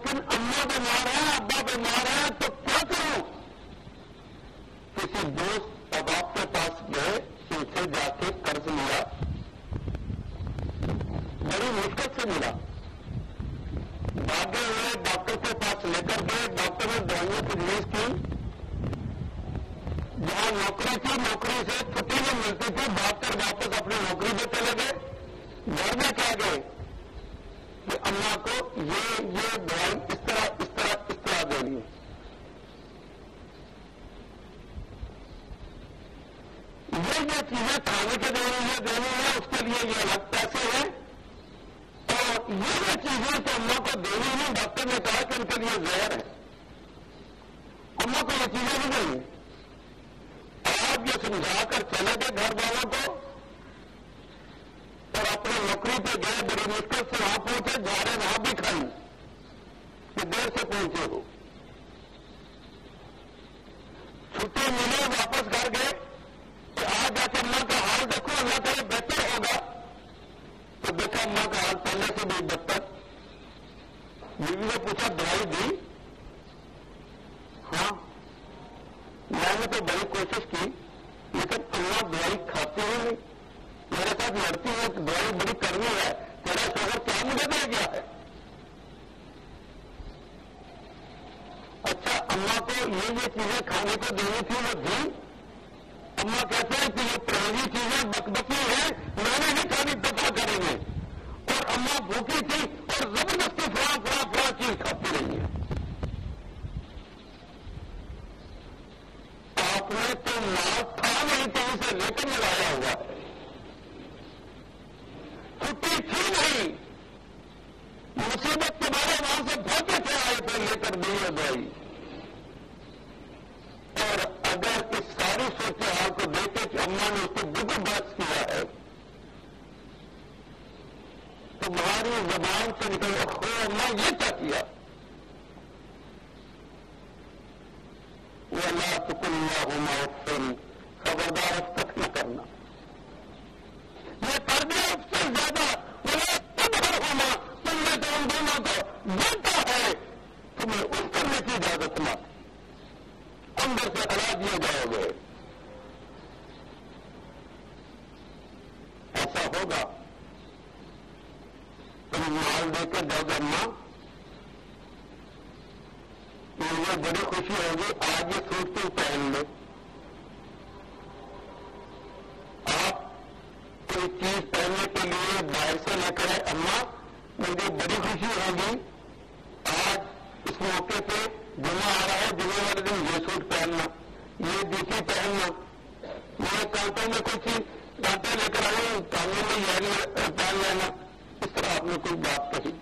لیکن اماں بیمار ہے، ابا بیمار ہے، تو کیا کروں؟ کسی دوست احباب کے پاس گئے، ان سے جا کے قرض لیا، بڑی مشکل سے ملا، بھاگے ہوئے ڈاکٹر کے پاس لے کر گئے، ڈاکٹر نے دوائیاں تجویز کی، جہاں نوکری تھی نوکری سے چھٹی نہیں ملتی تھی، بھاگ کر واپس اپنی نوکری پہ چلے گئے، گھر میں کہہ گئے کہ اماں کو یہ دوائی اس طرح دینی ہے۔ یہ چیزیں کھانے کے دینی ہے، اس کے لیے یہ الگ پیسے ہیں، اور یہ چیزیں تو اماں کو دینی نہیں، ڈاکٹر نے کہا کہ ان کے لیے زہر ہے، اماں کو یہ چیزیں نہیں دینی۔ آپ یہ سمجھا کر چلے گئے گھر والوں کو، اور اپنی نوکری پہ گئے، بڑی مشکل سے وہاں پہنچے، جا رہے وہاں بھی کھائی کہ دیر سے پہنچے ہو، چھٹی ملی، واپس گھر گئے کہ آج جا کے اماں کا حال دیکھو، اللہ تعالیٰ بہتر ہوگا، تو دیکھا اماں کا حال پہلے سے بھی بدتر۔ بیوی نے پوچھا دوائی دی؟ ہاں، میں نے تو بڑی کوشش کی، لیکن اماں دوائی کھاتی ہی نہیں، میرے ساتھ لڑتی ہے، دوائی بڑی کرنی ہے، تیرا شوہر کیا مجھے دے گیا ہے؟ اچھا، اماں کو یہ چیزیں کھانے کو دینی تھی، وہ دی؟ اماں کہتے ہیں کہ یہ پرانی چیزیں بکبکی ہیں، میں نے نہیں کھانی، دفع کریں گے، اور اماں بھوکی تھی اور زبردستی فلاں چیز کھاتی رہی ہے۔ آپ نے تو مال تھا نہیں، کہیں سے لے کر ملایا ہوا ہے، چھٹی تھی نہیں، مصیبت کے بارے وہاں سے بھاگے تھے آئے تھے، لے کر دی ہے دوائی۔ اور اگر اس ساری صورتحال کو دیکھے کہ اماں نے اس کو بالکل بحث کیا ہے، تمہاری زبان سے نکل خو اماں یہ کیا کیا؟ وَلَا تُقُل لَّهُمَا اُفٍّ، خبردار اب تک نہ کرنا، یہ کر دیا اس سے زیادہ، وَلَا تَنْهَرْهُمَا، تم نے تو ان دونوں کو ڈانٹا ہے، تمہیں اس کرنے کی اجازت نہ، اندر سے ہلا دیے جاؤ گے۔ ایسا ہوگا، تم مال دے کے جاؤ گے، اماں مجھے بڑی خوشی ہوگی، آج یہ سوٹ تم پہن لو، آپ کوئی چیز پہننے کے لیے باہر سے لے کر آئے، اماں مجھے بڑی خوشی ہوگی، آج اس موقع پہ جمعہ آ رہا ہے، جمعہ والے دن یہ سوٹ پہننا، یہ جوتی پہننا، میرے کانٹوں میں کچھ کانٹے لے کر آئے، کانوں میں یہ پہن لینا، اس طرح آپ نے کوئی بات کہی۔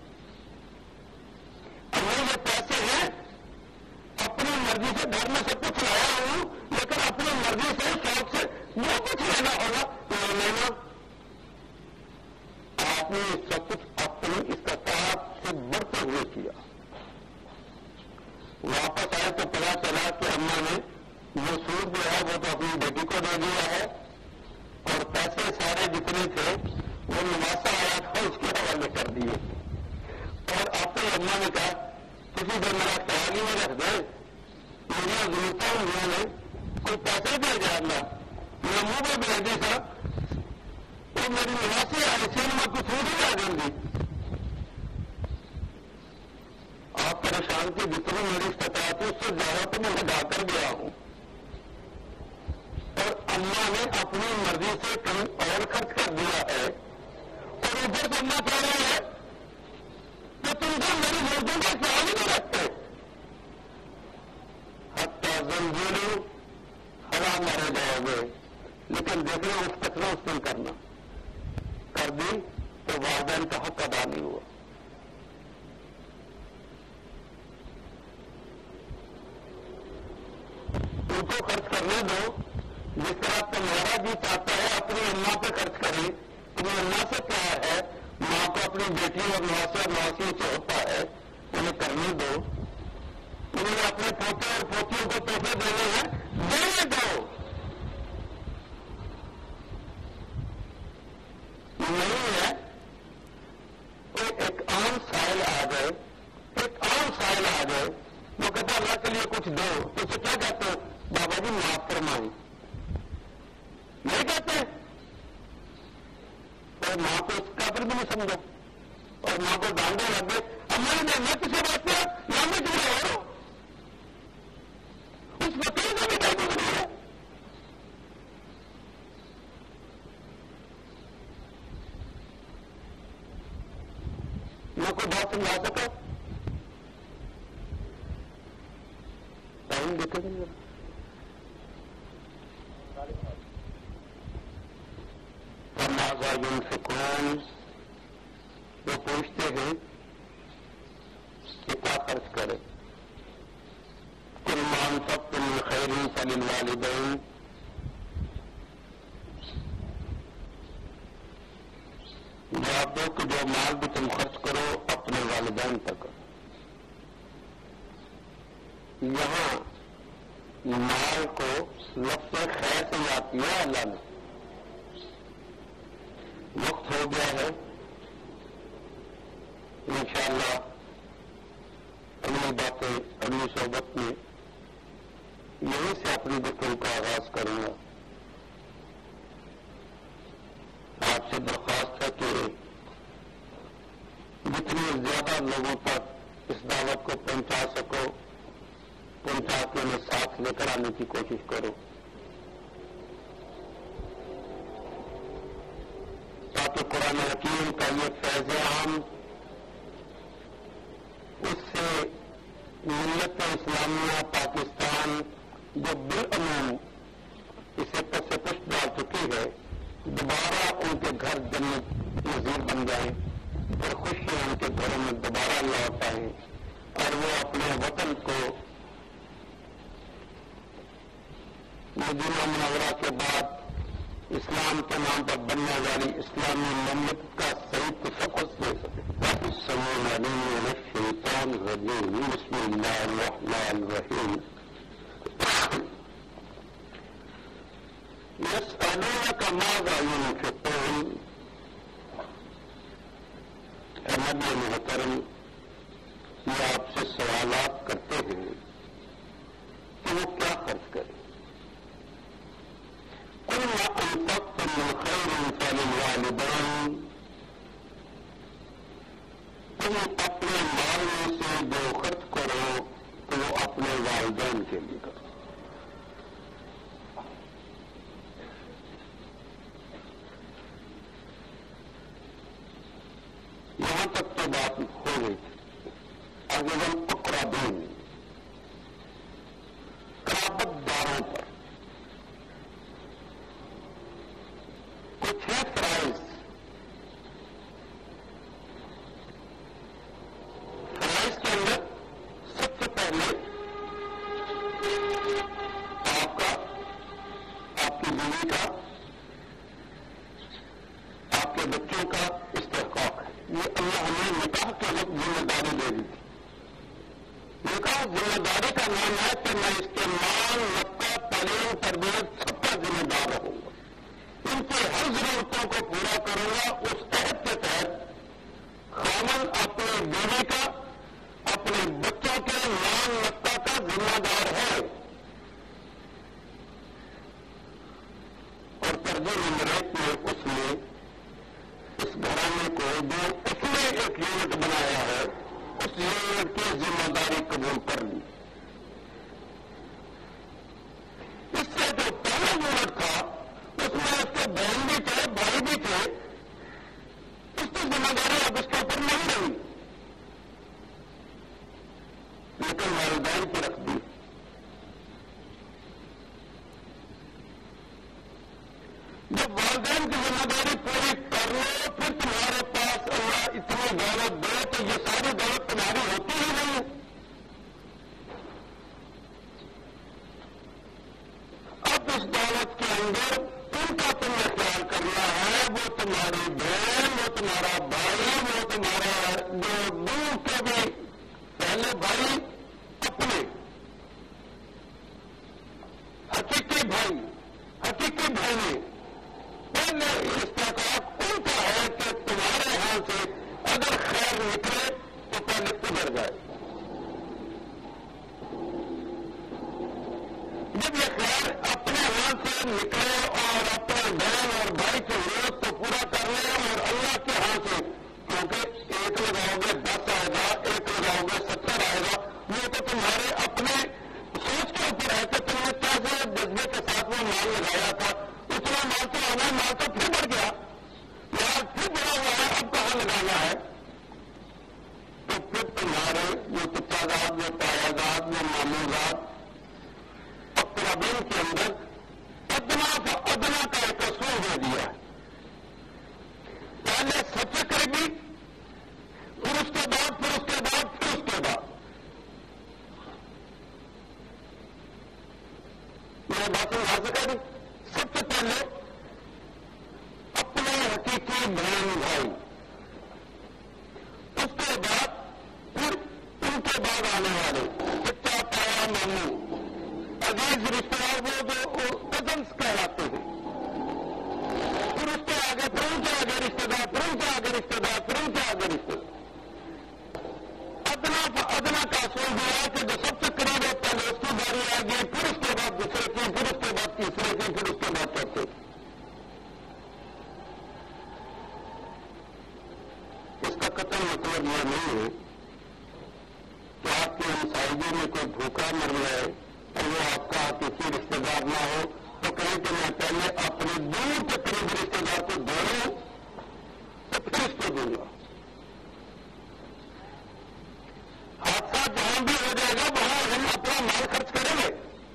اماں یہ پیسے ہیں، اپنی مرضی سے گھر میں سب کچھ لایا ہوں، لیکن اپنی مرضی سے شوق سے جو کچھ لینا ہوگا وہ لینا۔ آپ نے سب کچھ اپنی استطاعت سے بڑھتے ہوئے کیا، واپس آئے تو پتا چلا کہ اماں نے وہ سوٹ جو ہے وہ تو اپنی بیٹی کو دے دیا ہے، اور پیسے سارے جتنے تھے وہ نواسا آیا تھا اس کے حوالے کر دیے، اور آپ کی اماں نے کہا کسی کو میرا خیال ہی میں رکھ دے، مجھے ضرورت انہوں نے کوئی پیسے دے جانا، میں منہ میں بھیج دی تھا، تو میری نواسی آئی سی میں کچھ ہو نہیں آ دیں گی۔ آپ پریشان کی جتنی میری استطاعت ہے اس سے زیادہ تو میں ہٹا کر گیا ہوں، اور اماں نے اپنی مرضی سے کہیں اور خرچ کر دیا ہے، اور ادھر سے اماں کہہ رہی ہے کہ تم کو میری ضرورتوں کا خیال ہی نہیں رکھتے، حتی زلزلو ہوا مارے جاؤ گے، لیکن دیکھنا اس کچرا اس دن کرنا، کر دی تو والدین کا حق ادا نہیں ہوا۔ ان کو خرچ کرنے دو، جس طرح تمہارا جی چاہتا ہے اپنی اماں پہ خرچ کرے، تمہیں اماں سے کیا ہے، ماں کو اپنی بیٹی اور نواسی اور نواسی سے ہوتا ہے، انہیں کرنے دو، انہیں اپنے پوتے اور پوتیوں کو تحفے دینے ہیں، دینے دو، نہیں ہے کوئی ایک عام سائل آ گئے، ایک عام کچھ دو تو اسے کیا کہتے ہو؟ بابا جی معاف فرمائیں. نہیں کہتے. اور ماں کو اس کافر بھی نہیں سمجھا اور ماں کو ڈانڈے لگ گئے. اب میں کسی بات کیا یا میں کسی اور اس وکیل کا بھی ڈانڈے نہیں ہے. میں کوئی بات سمجھا سکا؟ ٹائم دیکھے گا. فماذا ينفقون، وہ پوچھتے ہیں کہ کیا خرچ کرے. قل ما انفقتم من خير فللوالدين، جواب دو کہ جو مال بھی تم خرچ کرو اپنے والدین تک. یہاں مال کو لفظ خیر سے یاد کیا اللہ نے. وقت ہو گیا ہے، انشاءاللہ اگلی باتیں اگلی صحبت میں یہیں سے اپنی گفتگو کا آغاز کروں گا. آپ سے درخواست ہے کہ جتنی زیادہ لوگوں تک اس دعوت کو پہنچا سکو پہنچا کے انہیں ساتھ لے کر آنے کی کوشش کرو تاکہ قرآن حکیم کا یہ فیض عام اس سے ملت اسلامیہ پاکستان جو بالعموم اسے پس پشت ڈال چکی ہے دوبارہ ان کے گھر جنت نظیر بن جائیں اور خوشیاں ان کے گھروں میں دوبارہ لوٹ آئیں اور وہ اپنے وطن کو مدینہ منورہ کے بعد اسلام کے نام پر بننے والی اسلامی مملکت کا صحیح تشخص دے سکے. السلام علیکم من الشیطان الرجیم. بسم اللہ الرحمن الرحیم. يسألونك ماذا ينفقون. اے نبی محترم یہ آپ سے سوالات کرتے ہیں کہ وہ کیا خرچ کریں. قل ما انفقتم من خير فللوالدين، تم اپنے مال میں سے جو خرچ کرو تو وہ اپنے والدین کے لیے کرو. یہاں تک تو بات ہو گئی تھی. آگے ہم اقربین قرابت داروں پر کچھ ہے فرائض. فرائض کے اندر سب سے پہلے آپ کا، آپ کی بیوی کا، آپ کے بچوں کا استحقاق ہے. یہ اللہ نے نکاح کے وقت ذمہ داری دے دی تھی. نکاح ذمہ داری کا نام ہے کہ میں اس کے مال نفقہ تعلیم تربیت سب کا ذمہ دار رہوں گا، ان کی ہر ضرورتوں کو پورا کروں گا. اس عہد کے تحت خاوند اپنے بیوی کا اپنے بچوں کے مال نفقہ کا ذمہ دار ہے. اور ترجیح نمبر 1 میں اس نے اس گھرانے کو جو اس نے ایک یونٹ بنایا ہے اس یونٹ کی ذمہ داری قبول کر لی. اس سے جو پہلا یونٹ تھا اس میں اس کے بہن بھی تھے بھائی بھی تھے، اس کی ذمہ داری اب اس کے اوپر نہیں رہی لیکن والدین کی رکھ دی. جب والدین کی ذمہ داری پوری کر لو پھر تمہارے پاس اللہ اتنی دولت دے تو یہ ساری دولت تمہاری ہوتی ہی نہیں ہے. اب اس دولت کے اندر ان کا تمہیں خیال کرنا ہے. وہ تمہاری بہن، وہ تمہارا بھائی، وہ تمہارا جو دور کے بھی پہلے بھائی اپنے حقیقی بھائی حقیقی بہنیں، پہلے استحقاق ان کا ہے کہ تمہارے ہاں سے اگر خیر نکلے تو پہلے ادھر جائے. جب یہ خیال اپنے ہاتھ سے نکلے اور اپنے بہن اور بھائی کی ضرورت کو پورا کر لیں اور اللہ کے ہاتھ سے، کیونکہ ایک لگاؤ گے 10 آئے گا، ایک لگاؤ گے 70 آئے گا، وہ تو تمہارے اپنے سوچ کے اوپر ہے کہ تم نے کیسے جذبے کے ساتھ وہ مال لگایا تھا، اتنا مال تو آنا، مال تو پھر بڑھ گیا، مال پھر بڑا ہوا ہے، اب کہاں لگانا ہے؟ تو پھر تمہارے وہ تقاضات، وہ تقاضات، وہ معمولات اقربین کے اندر ادنا کا ایک اصول دے دیا ہے. پہلے سب سے قریبی، پھر اس کے بعد، پھر اس کے بعد، پھر اس کے بعد. میں بات سمجھا سکا نہیں. سب سے پہلے اپنے حقیقی بہن بھائی، اس کے بعد پھر ان کے بعد آنے والے چچا، تایا، ماموں، عزیز رشتے دار، وہ جو کزنس کہلاتے ہیں. پھر اس کے آگے، پھر ان کے آگے رشتے دار، پھر ان کے آگے رشتے دار، پھر ان کے آگے رشتے دار. ادنا کا اصول دیا کہ جو سب سے قریب ہے پہلے اس کی باری آئے گی، پھر اس کے بعد دوسرے کی، پھر اس کے بعد تیسرے کی، پھر اس کے بعد چوتھے کی. اس کا قطعی مطلب یہ نہیں ہے کہ آپ کی ہمسائیگی میں کوئی بھوکا مر جائے اور وہ آپ کا کسی رشتے دار نہ ہو تو کہیں کہ میں پہلے اپنے دور کے قریب رشتے دار کو دے لوں تو پھر اس کو دوں گا. حادثہ جہاں بھی ہو جائے گا وہاں ہم اپنا مال خرچ کریں گے،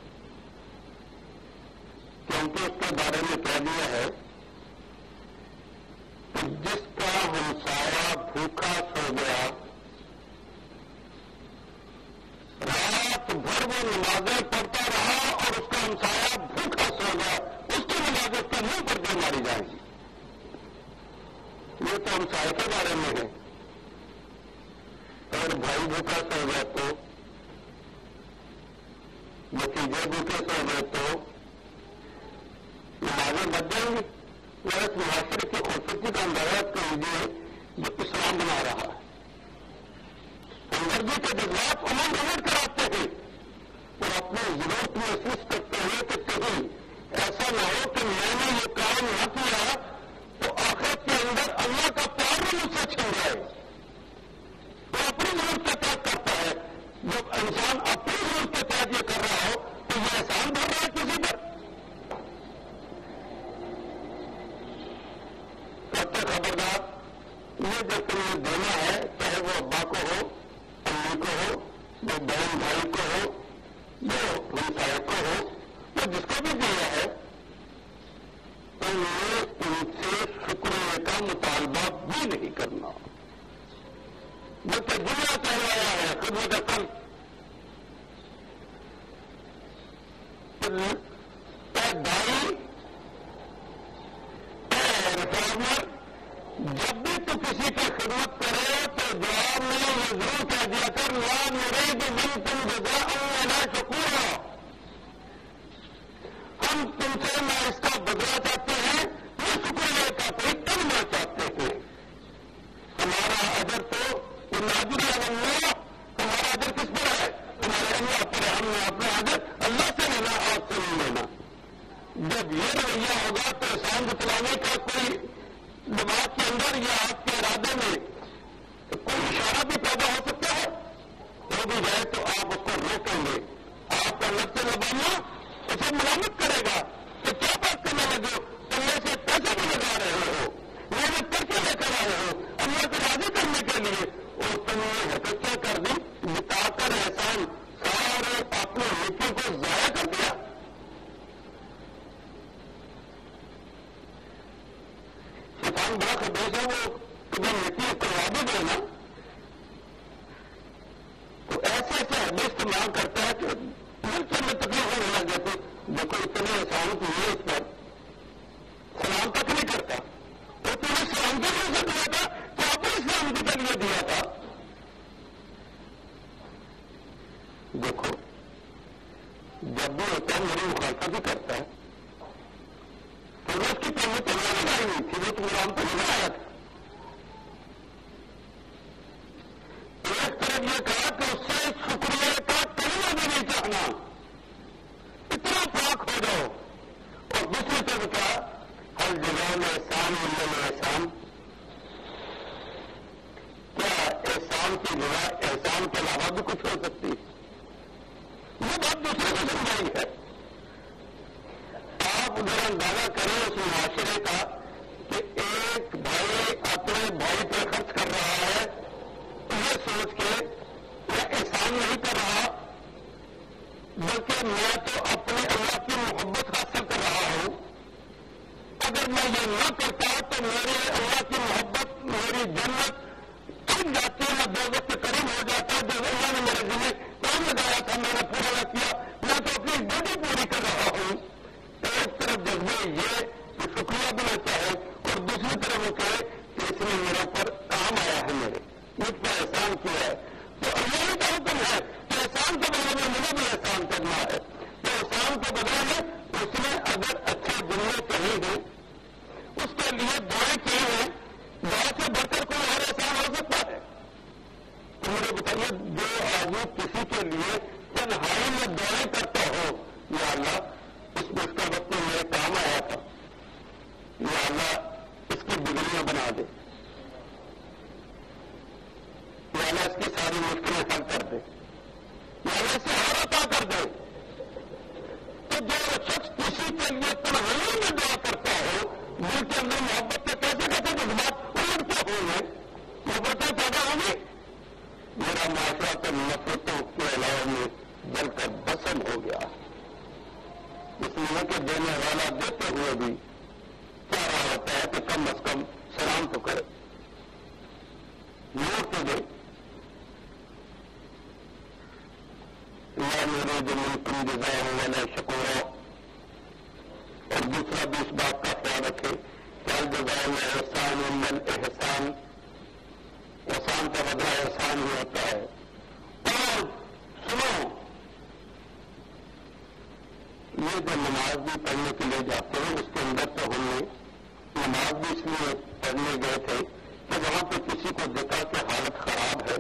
کیونکہ اس کے بارے میں کہہ دیا ہے کہ جس کا ہمسایہ بھوکا سو گیا، رات بھر وہ نمازیں پڑھتا رہا اور اس کا ہمسایہ بھوکا سو گیا، اس کی نمازیں اس کے منہ پر بھی ماری جائیں گی. یہ تو ہمسائے کے بارے میں ہے. اگر بھائی بھوکا سو گیا تو، نتیجے بھوکے سو گئے تو نمازیں بچ جائیں گی. اور اس معاشرے کی خوبصورتی کا اندازہ کر لیجیے جو اسلام بنا رہا ہے. ہمدردی کے جذبات عمل کراتے ہیں اور اپنی ضرورت محسوس کرتے ہیں کہ کہیں ایسا نہ ہو کہ میں نے یہ کام نہ کیا تو آخرت کے اندر اللہ کا پیار بھی مجھ سے چھن جائے. وہ اپنی ضرورت کے تحت کرتا ہے. جب انسان اپنی ضرورت کے تحت یہ کر رہا ہو تو یہ احسان بڑھ رہا ہے کسی پر. کہتے خبردار، یہ جو تمہیں دینا ہے، چاہے وہ ابا کو ہو، امی کو ہو، وہ بہن بھائی کو ہو، وہ ہمسائے کو ہو، وہ جس کو بھی دیا ہے، تو یہ ان سے شکریہ کا مطالبہ بھی نہیں کرنا. جو کہ دنیا کہلایا ہے خدمت عقل. بھائی ریفارمر، جب بھی تو کسی کی خدمت کرے تو جواب میں یہ ضرور کہہ دیا کر لا نريد منكم جزاء ولا شكورا. ہم تم سے نہ اس کا بدلہ چاہتے ہیں نہ شکریہ کا کوئی کلمہ چاہتے ہیں. ہمارا اجر تو الاجر علی اللہ، ہمارا اجر کس پر ہے؟ ہمارے اللہ پر. ہم نے اپنا اجر اللہ سے لینا، آپ سے نہیں لینا. جب یہ رویہ ہوگا تو احسان جتلانے کا کوئی دماغ کے اندر یا آپ کے ارادے میں کوئی اشارہ بھی پیدا ہو سکتا ہے. ہو بھی جائے تو آپ اس کو روکیں گے. آپ کا نفس لبانہ اسے ملامت کرے گا کہ کیا بات کرنے لگے، تم سے پیسے بھی لگا رہے ہو، محنت کر کے لے کر آئے ہو اللہ کو راضی کرنے کے لیے، اور تم نے حقیقت کر دی، بتا کر احسان سارے اپنے نیکیوں کو ضائع کر دیا. شیطان بڑا خبیث ہے، وہ تمہیں نیکی کروا بھی دے نا تو ایسے ایسے حدیث استعمال کرتا ہے کہ ملک میں تکلیف ہونے لگ جاتے. دیکھو اتنے احسان کی ہے، اس پر سلام تک نہیں کرتا. اور تم نے سلام کے لیے سے دیا تھا کہ آپ نے اسلام کے لیے دیا تھا. دیکھو جب بھی ہوتا ہے میری مخالفت بھی کرتا ہے تو اس کی پہلے تلوار لگائی نہیں تھی، وہ تو غلام تو نہیں آیا تھا. ایک طرف یہ کہا کہ اس سے شکریہ کا کلمہ بھی نہیں چاہنا. اتنا کی جگہ احسان کے علاوہ بھی کچھ ہو سکتی ہے. یہ بات دوسرے کو سمجھائی ہے. آپ ادھر اندازہ کریں اس معاشرے کا کہ ایک بھائی اپنے بھائی پر خرچ کر رہا ہے یہ سوچ کے میں احسان نہیں کر رہا بلکہ میں تو اپنے اللہ کی محبت حاصل کر رہا ہوں. اگر میں یہ نہ کرتا تو میرے اللہ کی محبت میری جنت چھن جاتی میں دوزخ کے قریب ہو جاتا. جو اللہ نے میرے ذمہ کام لگایا تھا میں نے پورا نہ کیا. میں تو اپنی ڈیوٹی پوری کر رہا ہوں. ایک طرف جذبے یہ کہ شکریہ بھی چاہے اور دوسری طرف وہ کہے کہ اس نے میرے اوپر کام آیا ہے میرے مجھ پر احسان کیا ہے. تو اللہ کا حکم ہے کہ احسان کے بدلے میں مجھے بھی احسان کرنا ہے. تو احسان کے بدلے میں اس نے اگر اچھے جملے کہے ہیں اس کے لیے دعائیں کی ہیں. دعا سے بڑھ کر کوئی اور احسان ہو سکتا ہے؟ تو مجھے بتائیے جو آدمی کسی کے لیے تنہائی میں دعائیں کرتا ہو یا اللہ اس مشکل وقت میں میرے کام آیا تھا یا اللہ اس کی بگڑیاں بنا دے یا اللہ اس کی ساری مشکلیں حل کر دے یا اللہ اسے ہر عطا کر دے. تو جو شخص کسی کے لیے تنہائی میں دعا کرتا ہو دل کے اندر محبت کے کیسے کیسے جذبات الٹتے ہوں گے محبتیں پیدا ہوں گی. میرا معاشرہ تو نفرتوں کے علاوہ میں جل کر بسم ہو گیا. اس لیے کہ دینے والا دیتے ہوئے بھی کیا رہا ہوتا ہے کہ کم از کم سلام تو کرے موڑ تو دے. میرے جو ممکن جزا والا شکورا. اور دوسرا بھی اس بات کا خیال رکھے کہ الجزاء احسان من احسان. احسان کا بدلہ احسان ہی ہوتا ہے. اور سنو یہ جو نماز بھی پڑھنے کے لیے جاتے ہیں اس کے اندر تو ہم نے نماز بھی اس لیے پڑھنے گئے تھے کہ وہاں پہ کسی کو دیکھا کہ حالت خراب ہے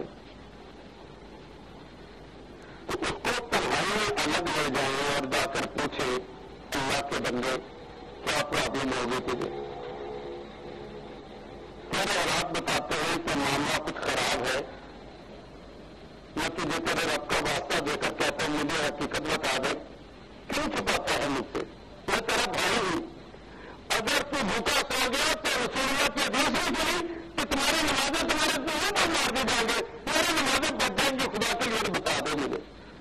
تو اس کو تنہائی میں الگ لے جائیں اور جا کر پوچھے اللہ کے بندے کیا پرابلم ہوگی تجھے. تیرے حالات بتاتے ہیں کہ معاملہ کچھ خراب ہے. میں تجھے تیرے رب کا واسطہ دے کر کہتا ہوں مجھے حقیقت بتا دے. کیوں چھپاتا ہے مجھ سے؟ میں تیرا بھائی ہوں. اگر تو بھوکا سو گیا تو رسول اللہ کی حدیث نہیں چلی کہ تمہاری نمازیں تمہارے منہ پر مار دی جائیں گے. میری نمازیں بچ جائیں گی. خدا کے لیے بتا دو مجھے.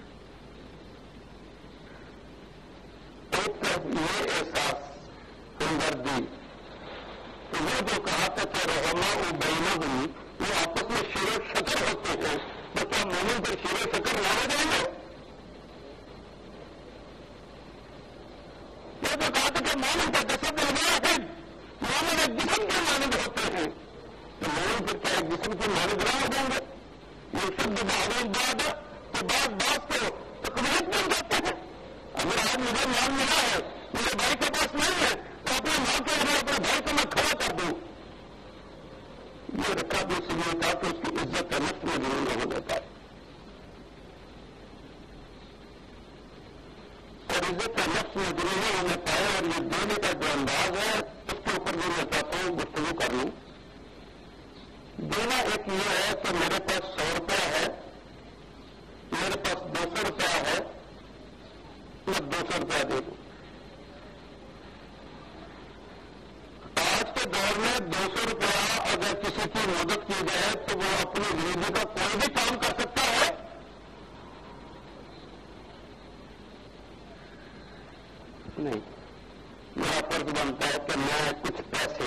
ایک طرف یہ احساس ہمدردی تو وہ جو کہا تھا کہ رحمہ و بینہم وہ آپس میں شیر و شکر ہوتے ہیں. تو کیا مومن پر شیر و شکر لانے جائیں گے؟ یہ تو کہا تھا کہ مومن کا جسد ہے مومن ایک جسم کے مانند ہوتے ہیں. تو مومن پھر کیا ایک جسم کے مانند نہ ہو جائیں گے؟ یہ شد بعض بعد تو بعض کو تقویت بن جاتے ہیں. اگر آج مجھے مان ملا ہے میرے بھائی کے پاس نہیں ہے تو اپنے ماں کے لیے اپنے بھائی کو میں کھڑا کر دوں. یہ رکھا بھی اس لیے تھا کہ اس کی عزت نفس میں ضرور ہو جاتا ہے. اور عزت نفس میں ضرور ہونے پائے اور یہ دینے کا جو انداز ہے اس کے اوپر بھی میں چاہتا ہوں گفتگو کر لوں. دینا ایک یہ ہے کہ میرے پاس 100 روپیہ ہے میرے پاس 200 روپیہ ہے میں 200 روپیہ دے دوں. آج کے دور میں 200 روپیہ اگر کسی کی مدد کی جائے تو وہ اپنی زندگی کا کوئی بھی کام کر سکتا ہے. نہیں. میرا فرض بنتا ہے کہ میں کچھ پیسے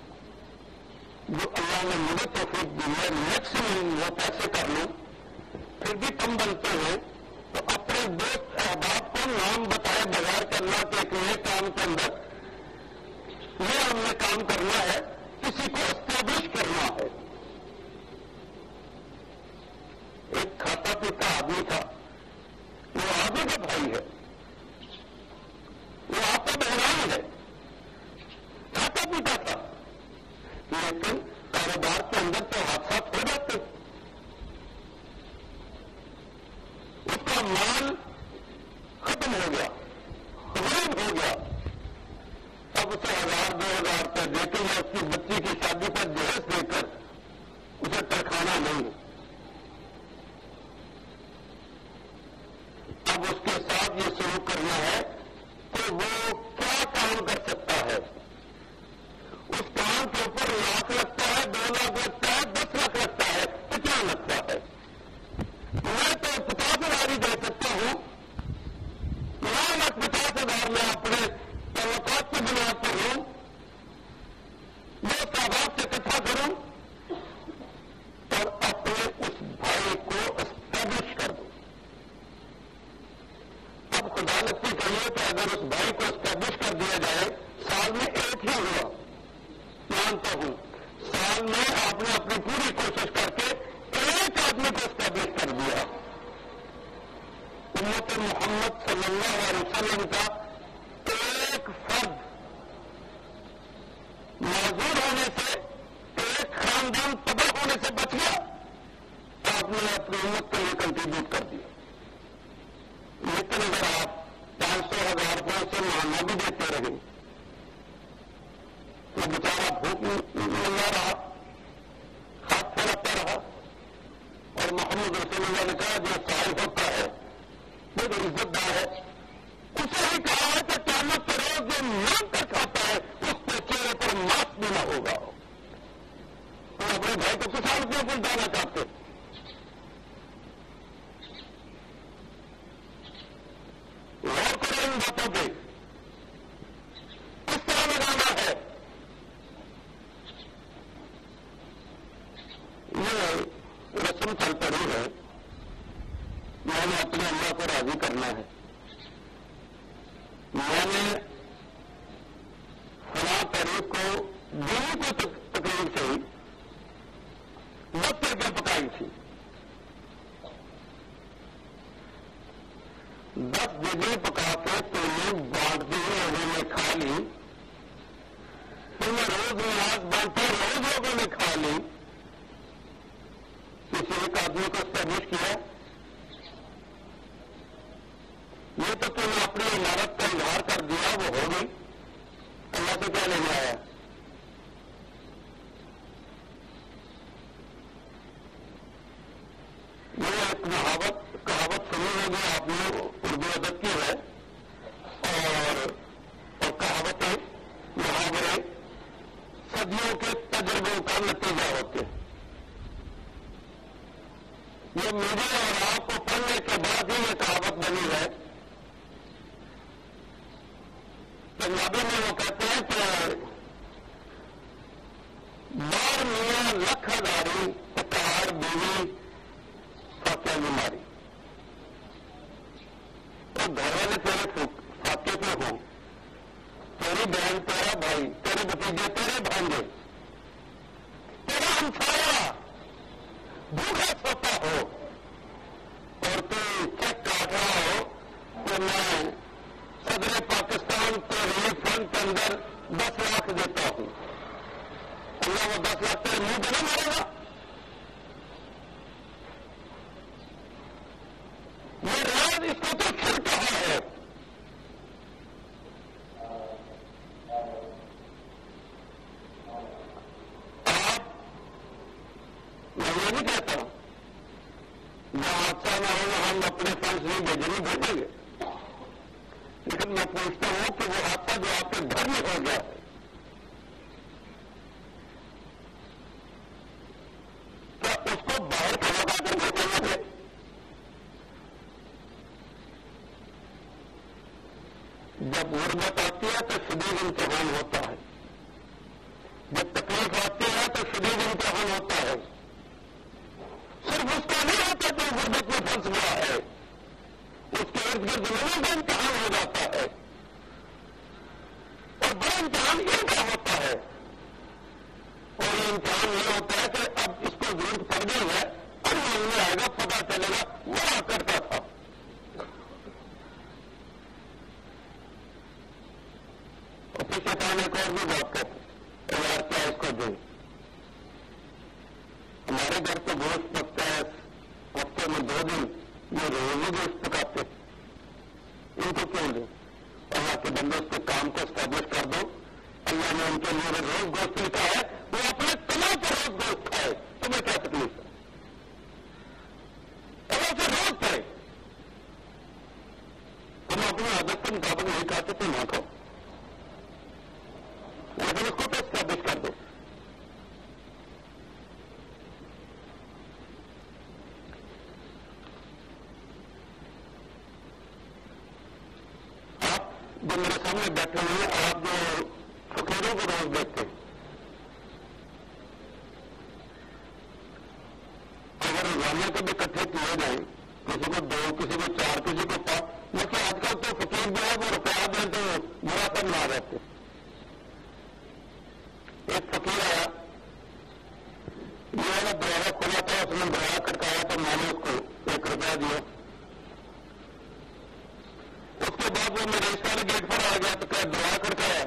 جو اللہ نے مجھے توفیق دی ہے میکسیمم وہ پیسے کر لوں. پھر بھی کم بنتے ہیں تو اپنے دوست احباب کو نام بتائے بغیر کرنا کہ ایک نئے کام کے اندر یہ ہم نے کام کرنا ہے کسی کو اسٹیبلش کرنا ہے. ایک کھاتا پیتا آدمی تھا وہ آدمی کا بھائی ہے وہ آپ کا بہران ہے. کھاتا پیتا تھا لیکن کاروبار کے اندر تو حادثات ہو جاتے. اس کا مال ختم ہو گیا غریب ہو گیا. اب اسے 1000-2000 روپئے دے کے یا اس کی بچی کی شادی پر جہیز دے کر اسے ترکھانا نہیں. اگر اس بھائی کو اسٹیبلش کر دیا جائے، سال میں ایک ہی ہوا، مانتا ہوں، سال میں آپ نے اپنی پوری کوشش کر کے ایک آدمی کو اسٹیبلش کر دیا، امت محمد صلی اللہ علیہ وسلم کا ایک فرد معذور ہونے سے، ایک خاندان تباہ ہونے سے بچ گیا، آپ نے اپنی امت کے لیے کنٹریبیوٹ کر دیا۔ لیکن اگر آپ 500,000 روپئے سے مہینہ بھی دیتے رہے تو بیچارہ بھوک مل رہا، ہاتھ پھیلاتا رہا، اور محمد رسول اللہ نے کہا جو صاحب ہوتا ہے وہ جو عزت دار ہے، اسے ہی کہا ہے کہ قیامت کے روز جو مانگ کر کھاتا ہے اس کے چہرے پر ماسک بھی نہ ہوگا۔ تو اپنے بھائی کو کس حالت میں کچھ ڈالنا چاہتے؟ غور کریں ان باتوں پہ، کس طرح لگانا ہے۔ یہ رسم چل پڑی ہے، میں نے اپنے اللہ کو راضی کرنا ہے، میں نے فلاں تاریخ کو دینی کو تقریب سے ہی 10 روپے پکائی تھی، 10 جگہ پکا کے تو نے بانٹ دی، لوگوں نے کھا لی، تم نے روز نماز بانٹی، روز لوگوں نے کھا لی، کسی ایک آدمی کو اسٹیبلش کیا، یہ تو تم نے اپنی عمارت کا اظہار کر دیا، وہ ہو گئی، اللہ سے کیا لینے آیا؟ یہ ایک کہاوت سنی ہوگی آپ نے، اردو ادب کی ہے، اور کہاوتیں محاورے صدیوں کے تجربوں کا نتیجہ ہوتے ہیں۔ یہ میڈیا اور آپ کو پڑھنے کے بعد ہی یہ کہاوت بنی ہے۔ پنجابی میں وہ کہتے ہیں کہ بار میاں لکھ ہزاری پکار بیوی فاقہ بیماری، اور گھر والے تیرے فاقے پہ ہوں، تیری بہن تیرا بھائی، تیرے بتیجے تیرے بھانجے، تیرا ہمسایا بھوکا سوتا ہو، اور تو چیک کاٹ رہا ہو کہ میں صدر پاکستان کو ریلیف فنڈ کے اندر 10 لاکھ دیتا ہوں، اللہ وہ 10 لاکھ تیرے منہ پہ نہ مارے گا؟ یہ راز اس کو تو پھر کہا ہے۔ آپ، میں یہ نہیں کہتا جہاں حادثہ نہ ہو ہم اپنے فنڈس نہیں بھیجیں گے، لیکن میں پوچھتا ہوں کہ وہ حادثہ جو آپ کے گھر میں ہو گیا ہے، کیا اس کو باہر کے لوگ آ کر کے بولیں گے؟ جب غربت آتی ہے تو شدید امتحان ہوتا ہے، جب تکلیف آتی ہے تو شدید امتحان ہوتا ہے، صرف اس کا نہیں ہوتا کہ غربت میں پھنس گیا ہے، اس کے ارد گرد لوگوں کا امتحان ہو جاتا ہے، اور بڑا امتحان یہ کا ہوتا ہے، اور یہ امتحان یہ ہوتا ہے کہ اب اس کو ضرورت پڑ گئی ہے، اب مانگنے آئے گا، پتا چلے گا وہ کرتا تھا۔ اور پیچھے پانے کو اور بھی بات کرتے یار کیا اس کو دیں، ہمارے گھر تو گوشت پکتا ہے ہفتے میں 2 دن، یہ روز ہی گوشت پکاتے، ان کو کیوں دیں؟ اللہ کے بندے اس کے کام کو اسٹیبلش کر دو، اللہ نے ان کے لیے روز گوشت لکھا ہے، وہ اپنے تمام پر روز گوشت کھائے، تمہیں کیا تکلیف ہے؟ اللہ سے روز کرے، تم اپنی عادت کے مطابق نہیں کھاتے تو نہ کھاؤ، لیکن اس کو تو اسٹیبلش کر دو۔ آپ جو میرے سامنے بیٹھے ہوئے ہیں، آپ جو فقیروں کو روز دیکھتے ہیں، اگر روزانہ کو بھی اکٹھے کیے جائیں، کسی کو 2، کسی کو 4، کسی کو 5، لیکن آج کل تو فقیر جو ہے وہ روپیہ دیا. اس کے بعد وہ میرے اس والے گیٹ پر آ گیا تو کیا دعا کھڑکایا.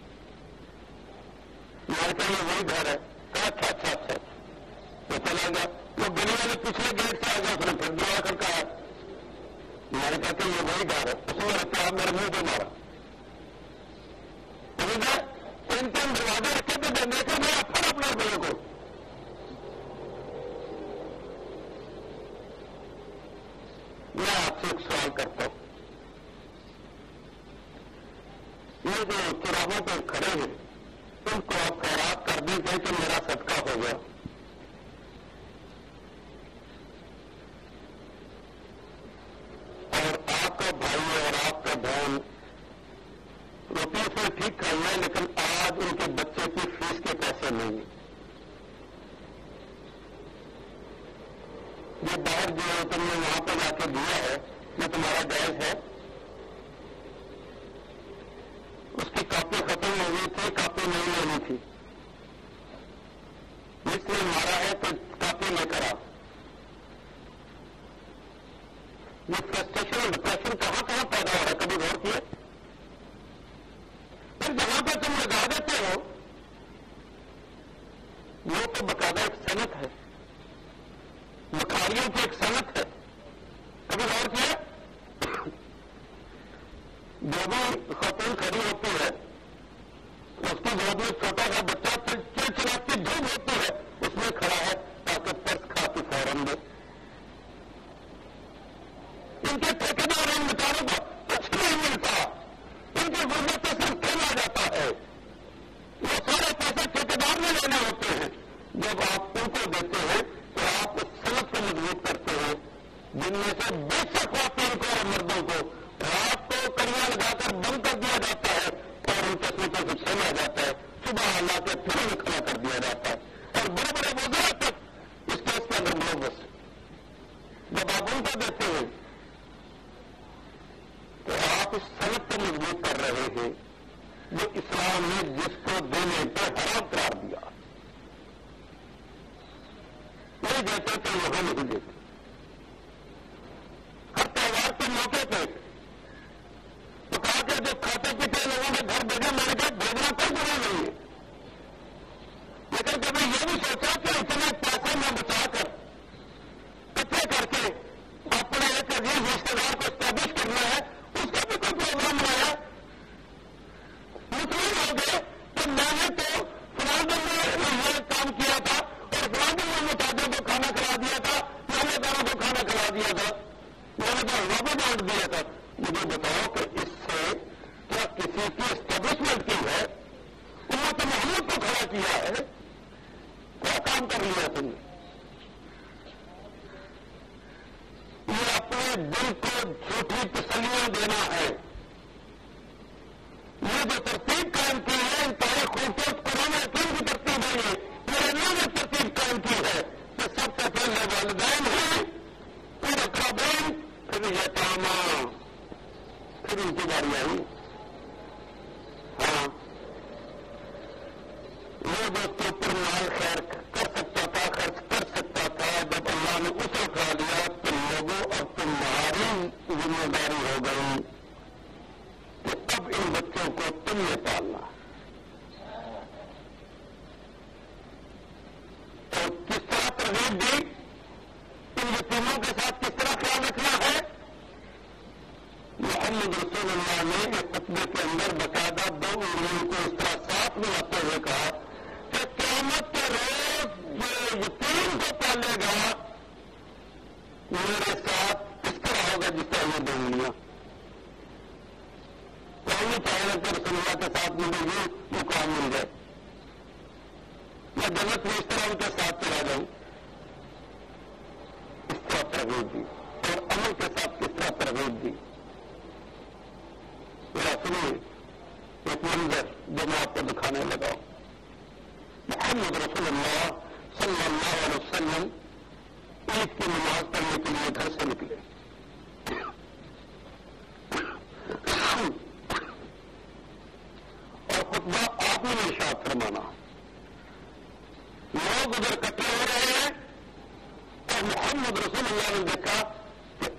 میں نے کہا یہ وہی گھر ہے. اچھا اچھا اچھا. وہ چلا گیا. وہ گلی والے پچھلے گیٹ سے آ گیا, اس نے پھر دعا کھڑکایا. میں نے کہا کہ یہ وہی گھر ہے. اس نے میرا پیار میرے منہ پہ مارا. ان کے دروازے رکھے تھے دیکھے میں پھر اپنے بڑے کو. میں آپ سے ایک سوال کرتا ہوں. یہ جو چوراہوں پہ کھڑے ہیں ان کو آپ خیرات کر دیجیے کہ میرا صدقہ ہو گیا. اور آپ کا بھائی اور آپ کا بہن روٹی اس میں ٹھیک کھائی ہے لیکن آج ان کے بچے کی فیس کے پیسے نہیں ہیں. یہ باہر جو ہے تم نے وہاں پہ جا کے دیا ہے یہ تمہارا جائز ہے. اس کی کاپی ختم ہو گئی تھی, کاپی نہیں لینی تھی, اس لیے مارا ہے تو کاپی لے کر آ. یہ فرسٹریشن اور ڈپریشن کہاں کہاں پیدا ہو رہا ہے کبھی غور کیے؟ پھر جہاں پہ تم لگا دیتے ہو وہ تو باقاعدہ ایک صنعت ہے, بخاریوں کی ایک صنعت ہے. کبھی غور کیا؟ جو بھی خاتون کھڑی ہوتی ہے اس کی گود میں چھوٹا سا بچہ چڑچڑاتی دھوپ ہوتی ہے اس میں کھڑا ہے تاکہ پرس کھا کے فوراً دے. ان کے ٹھیکیدار ان بیچاروں کو کچھ نہیں ملتا. ان کی غربت سے صرف کھیلا جاتا ہے. وہ سارے پیسے ٹھیکیدار میں لینے ہوتے ہیں. جب آپ ان کو دیتے ہیں تو آپ اس صنعت کو مضبوط کرتے ہیں جن میں سے بیشک خواتین کو اور مردوں کو رات کو کڑیاں لگا کر بند کر دیا جاتا ہے اور ان قسمتوں سے چھیلا جاتا ہے. صبح اللہ کے پھر کھڑا کر دیا جاتا ہے اور بڑے بڑے وزراء تک اس کیس کے اندر ملوث. جب آپ ان کو دیتے ہیں تو آپ اس صنعت کو مضبوط کر رہے ہیں جو اسلام نے جس کو دینے پہ حرام قرار دیا. نہیں دیتے تو وہاں نہیں دیتے. ہر تہوار کے موقع پہ تو کہا کہ جو کھاتے پیتے لوگوں کے گھر بھیجے میرے گھر بھیجنا کوئی ضروری نہیں ہے. لیکن کبھی یہ بھی سوچا کہ اتنے پیسے میں بچا کر اکٹھے کر کے اپنے ایک عزیز رشتے دار کو اسٹیبلش کرنا ہے, اس کا بھی کوئی پروگرام بنایا. مسلم ہو گئے کہ میں نے تو فلاں دن میں یہ کام کیا تھا اور فلاں دن میں متاجروں کو کھانا کھلا دیا تھا, پرانے داروں کو کھانا کھلا دیا تھا, میں نے تو ہوا بھی بانٹ دیا تھا. مجھے بتاؤ کہ اس سے کیا کسی کی اسٹیبلشمنٹ کی ہے؟ امت محمد کو کھڑا کیا ہے, کیا کام کر لیا تم نے؟ یہ اپنے دل کو جھوٹی تسلیاں دینا ہے. یہ جو ترتیب قائم کی ہے انتہائی خوبصورت قرآن حکیم کی ترتیب ہے. یہ اللہ نے ترتیب قائم کی ہے کہ سب سے پہلے والدین ہیں, پھر اقربین, پھر یتاما, پھر ان کی باری آئی. ہاں وہ جو اس کے اوپر مال خیر کر سکتا تھا, خرچ کر سکتا تھا, جب اللہ نے اسے اٹھا لیا تو لوگوں اور تمہاری ذمہ داری ہو گئی کہ اب ان بچوں کو تم نے پالنا. اور کس طرح ترغیب دی, ان یتیموں کے ساتھ کس طرح خیال رکھنا ہے. محمد رسول اللہ نے ایک خطبے کے اندر باقاعدہ 2 انگلیوں کو اس طرح ساتھ ملاتے ہوئے کہا کہ قیامت کے روز جو یتیم کو پالے گا میرے ساتھ اس طرح ہوگا جس طرح یہ 2 انگلیاں. کوئی چاہے کہ رسول اللہ کے ساتھ مجھے یہ مقام مل جائے, میں جنت میں اس طرح ان کے ساتھ چلا جاؤں. اس طرح ترغیب دی اور عمل کے ساتھ کس طرح ترغیب دی. میرا سنیے ایک منظر جو میں آپ کو دکھانے لگا. محمد رسول اللہ صلی اللہ علیہ وسلم عید کی نماز پڑھنے کے لیے گھر سے نکلے. اور خطبہ آپ نے ارشاد فرمانا. لوگ ادھر اکٹھے ہو رہے ہیں اور محمد رسول اللہ نے دیکھا کہ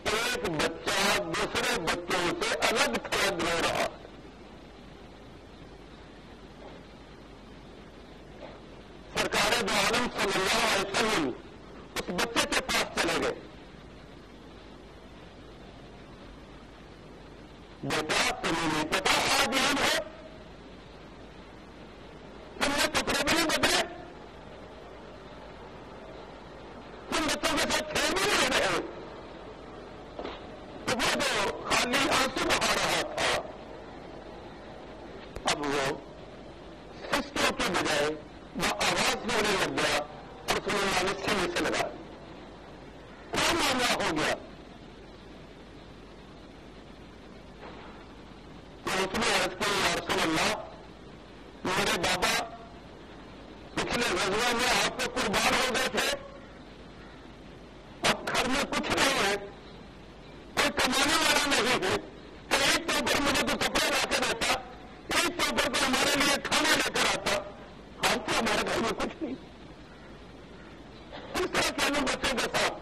بیٹا تمہیں نہیں پتا آج عید ہے، تم نے کپڑے بھی نہیں بدلے، تم بچوں کے ساتھ کھیل بھی نہیں رہے، تو وہ تو خالی آنسو بہا رہا تھا، اب وہ سستوں کے بجائے وہ آواز میں ہونے لگ گیا اور رسول اللہ نے سینے سے لگا کیا معاملہ ہو گیا؟ تو اس نے عرض کیا یا رسول اللہ میرے بابا پچھلے غزوہ میں آپ کو قربان ہو گئے تھے، اب گھر میں کچھ نہیں ہے، کوئی کمانے والا نہیں ہے، تو ایک طور پر مجھے تو کپڑے لا کے دیتا، ایک طور پر کوئی ہمارے لیے کھانا لے کر آتا، آج تو ہمارے گھر میں کچھ نہیں، اس طرح کھیلوں بچوں کے ساتھ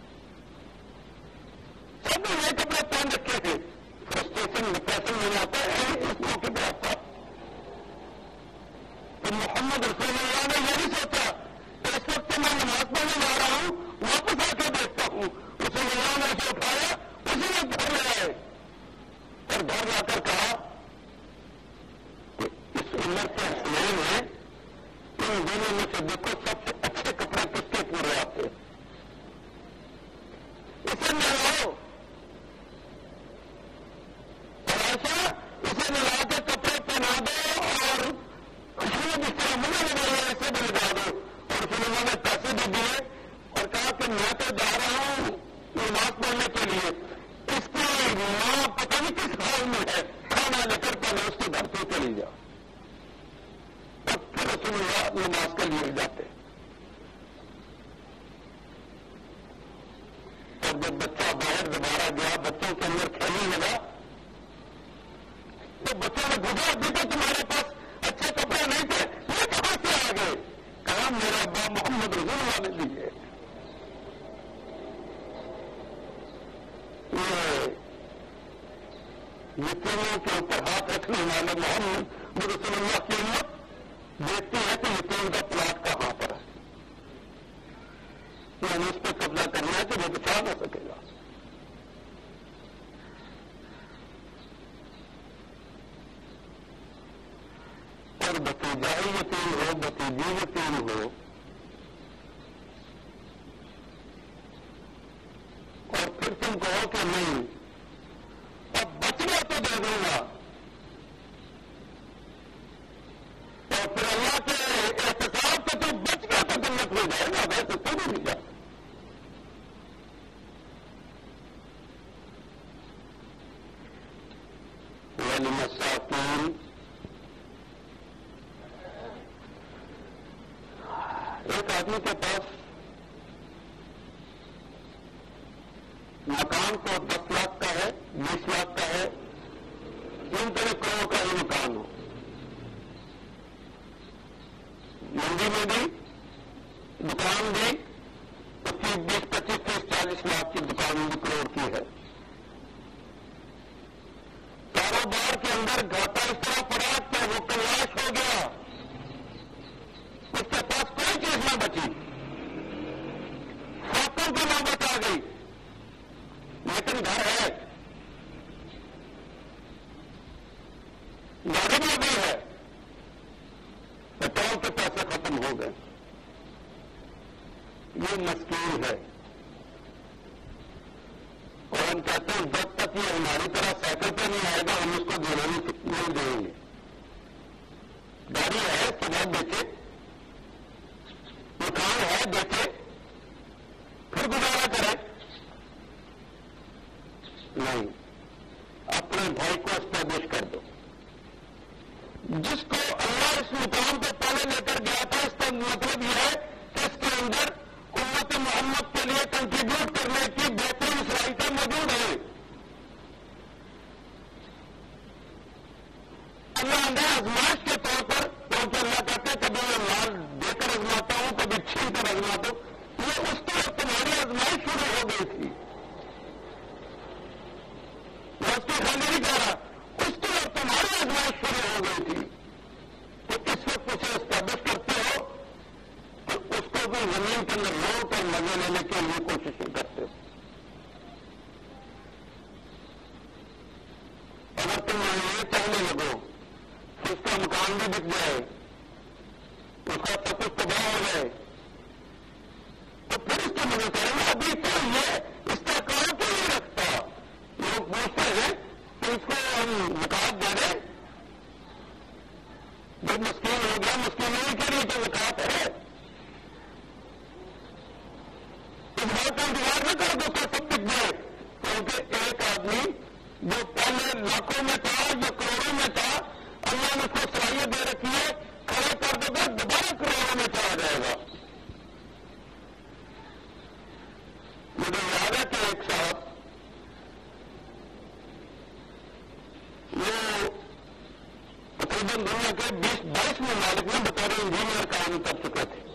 سب نے نئے کپڑے پہن رکھے تھے، فرسٹریشن ڈپریشن میں آتا ہے اس موقع پہ آتا، تو محمد رسول اللہ نے یہ نہیں سوچا کہ اس وقت میں نماز پڑھنے جا رہا ہوں واپس آ کے دیکھتا ہوں، رسول اللہ نے اسے اٹھایا اسی وقت گھر لے آئے اور گھر لا کر کہا کہ اس عمر کے حسنین میں ان دونوں میں سے دیکھو سب سے اچھے کپڑے کس کے پورے آتے ہیں، اسے ملاؤ، اسے ملا کے کپڑے پہنا دو اور خوشبو جس طرح منہ لگا ایسے بھی لگا دو، اور پھر انہوں نے پیسے بھی دیے اور کہا کہ میں تو جا رہا ہوں نماز پڑھنے کے لیے، اس کی ماں پتہ نہیں کس حال میں ہے، کھانا لے کر پہلے اس کے گھر سے چلی جاؤ، تب پھر رسول اللہ نماز کے لیے جاتے، اور جب بچہ باہر دوبارہ گیا بچوں کے اندر کھیلنے لگا تو بچوں نے بجا ابھی تو تمہارے پاس اچھے کپڑے نہیں تھے، یہ کہاں سے آ گئے؟ کہا میرے ابا محمد رسول اللہ نے دیے، یتیموں کے اوپر ہاتھ رکھنے والے محمد رسول اللہ کی امت دیکھتی ہے کہ یتیم کا پلاٹ کہاں پر ہے، یعنی اس پہ قبضہ کرنا ہے کہ وہ بچا نہ سکے گا، اور بتیجا ہی یتیم ہو بتیجی یتیم ہو اور پھر تم کہو کہ نہیں اب بچ گیا تو دے دوں گا، اور پھر اللہ کے احتساب سے تو بچ گیا تو جنت ہو جائے گا، ویسے تو نہیں جاتا، وَلِمَسَّاكِينَ ایک آدمی کے پاس مکان تو 10 لاکھ کا ہے 20 لاکھ کا ہے 3 کروڑ کا ہی مکان ہو، منڈی میں بھی دکان بھی 25 30 40 لاکھ کی دکان بھی کروڑ کی ہے، کاروبار کے اندر گھاٹا اس طرح پڑا کہ وہ کلاش ہو گیا، اس کے پاس کوئی چیز نہ بچی، فاتوں کی نوبت آ گئی، لیکن گھر ہے، گاڑی میں بھی ہے، پیٹرول کے پیسے ختم ہو گئے، یہ مسکین ہے، اور ہم کہتے ہیں جب تک یہ ہماری طرح سائیکل پہ نہیں آئے گا ہم اس کو دینا نہیں دیں گے، گاڑی ہے اس کے بعد بیچے، مکان ہے بیچے، پھر گزارا کرے، نہیں، اپنے بھائی کو اسٹیبلش کر دو، جس کو اللہ اس مقام پہ پہلے لے کر گیا تھا اس کا مطلب یہ ہے کہ اس کے اندر امت محمد کے لیے کنٹریبیوٹ کرنے کی بہترین صلاحیتیں موجود ہیں، اللہ نے آزمائش کے طور پر، کیونکہ اللہ کہتے ہیں کبھی میں مال دے کر آزماتا ہوں کبھی چھین کر آزماتا ہوں، یہ اس طرح تمہاری آزمائش شروع ہو گئی تھی، میں اس کی خالی نہیں کہہ رہا، اس طرح تمہاری آزمائش شروع ہو گئی تھی، تو اس وقت اسے اسٹیبلش کرتے ہو تو اس کو بھی زمین کے اندر روک اور مزے لینے کے لیے کوششیں کرتے ہو، یہ چاہنے لگو اس کا مکان بھی بک جائے، اس کا سب کچھ تباہ ہو جائے، تو پھر اس کی مدد کریں گے. ابھی تو یہ اس کا کام کیوں نہیں رکھتا؟ لوگ پوچھتے ہیں کہ اس کو ہم زکات دے دیں. جب مسکین ہو گیا، مسکین نہیں کے لیے تو زکات ہے. اس بات کا انتظار نہ کرو دوسرا سب بک جائے، کیونکہ ایک آدمی جو پہلے لاکھوں میں تھا یا کروڑوں میں تھا، اللہ نے اس کو صلاحیت دے رکھی ہے، کھڑا کر دے گا دوبارہ کروڑوں میں چلا جائے گا. مجھے یاد ہے کہ ایک صاحب وہ تقریباً دنیا کے 20-22 ممالک میں بطور انجینئر کام کر چکے تھے.